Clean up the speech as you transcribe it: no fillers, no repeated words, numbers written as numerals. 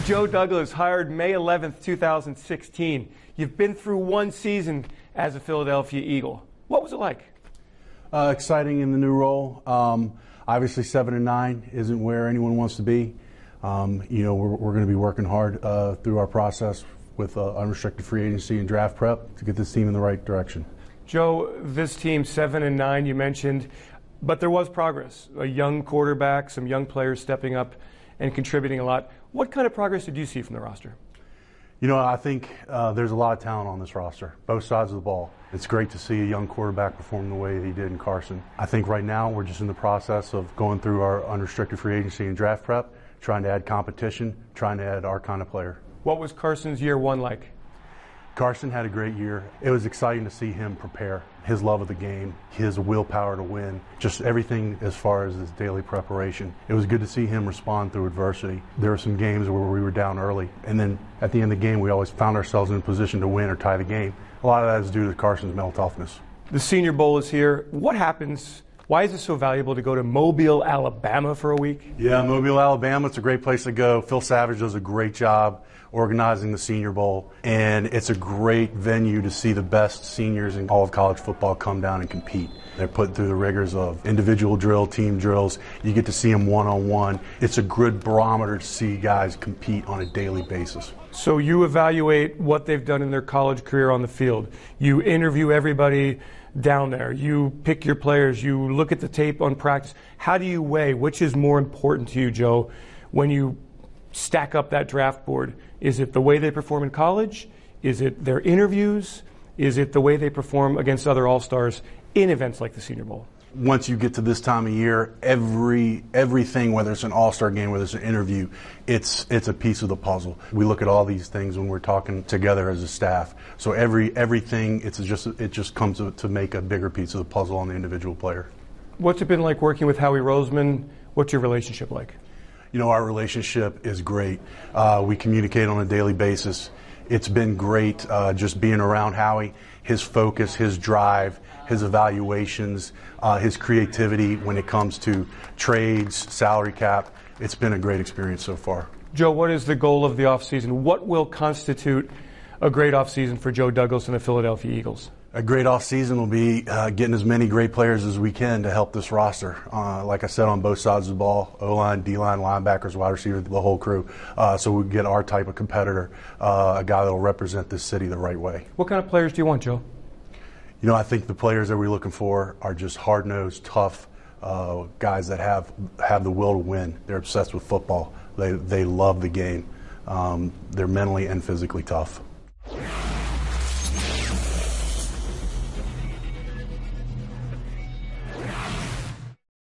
Joe Douglas, hired May 11th, 2016. You've been through one season as a Philadelphia Eagle. What was it like? Exciting in the new role. Obviously 7-9 isn't where anyone wants to be. We're going to be working hard through our process with unrestricted free agency and draft prep to get this team in the right direction. Joe, this team 7-9 you mentioned, but there was progress. A young quarterback, some young players stepping up and contributing a lot. What kind of progress did you see from the roster? I think there's a lot of talent on this roster, both sides of the ball. It's great to see a young quarterback perform the way he did in Carson. I think right now we're just in the process of going through our unrestricted free agency and draft prep, trying to add competition, trying to add our kind of player. What was Carson's year one like? Carson had a great year. It was exciting to see him prepare, his love of the game, his willpower to win, just everything as far as his daily preparation. It was good to see him respond through adversity. There were some games where we were down early, and then at the end of the game, we always found ourselves in a position to win or tie the game. A lot of that is due to Carson's mental toughness. The Senior Bowl is here. What happens? Why is it so valuable to go to Mobile, Alabama for a week? Yeah, Mobile, Alabama, it's a great place to go. Phil Savage does a great job organizing the Senior Bowl, and it's a great venue to see the best seniors in all of college football come down and compete. They're put through the rigors of individual drill, team drills. You get to see them one-on-one. It's a good barometer to see guys compete on a daily basis. So you evaluate what they've done in their college career on the field. You interview everybody down there. You pick your players. You look at the tape on practice. How do you weigh which is more important to you, Joe, when you stack up that draft board? Is it the way they perform in college? Is it their interviews? Is it the way they perform against other all-stars in events like the Senior Bowl? Once you get to this time of year, everything, whether it's an all-star game, whether it's an interview, it's a piece of the puzzle. We look at all these things when we're talking together as a staff. So everything, it just comes to make a bigger piece of the puzzle on the individual player. What's it been like working with Howie Roseman? What's your relationship like? Our relationship is great. We communicate on a daily basis. It's been great just being around Howie, his focus, his drive, his evaluations, his creativity when it comes to trades, salary cap. It's been a great experience so far. Joe, what is the goal of the offseason? What will constitute a great offseason for Joe Douglas and the Philadelphia Eagles? A great offseason will be getting as many great players as we can to help this roster. Like I said, on both sides of the ball, O-line, D-line, linebackers, wide receiver, the whole crew. So we get our type of competitor, a guy that will represent this city the right way. What kind of players do you want, Joe? I think the players that we're looking for are just hard-nosed, tough guys that have the will to win. They're obsessed with football. They love the game. They're mentally and physically tough.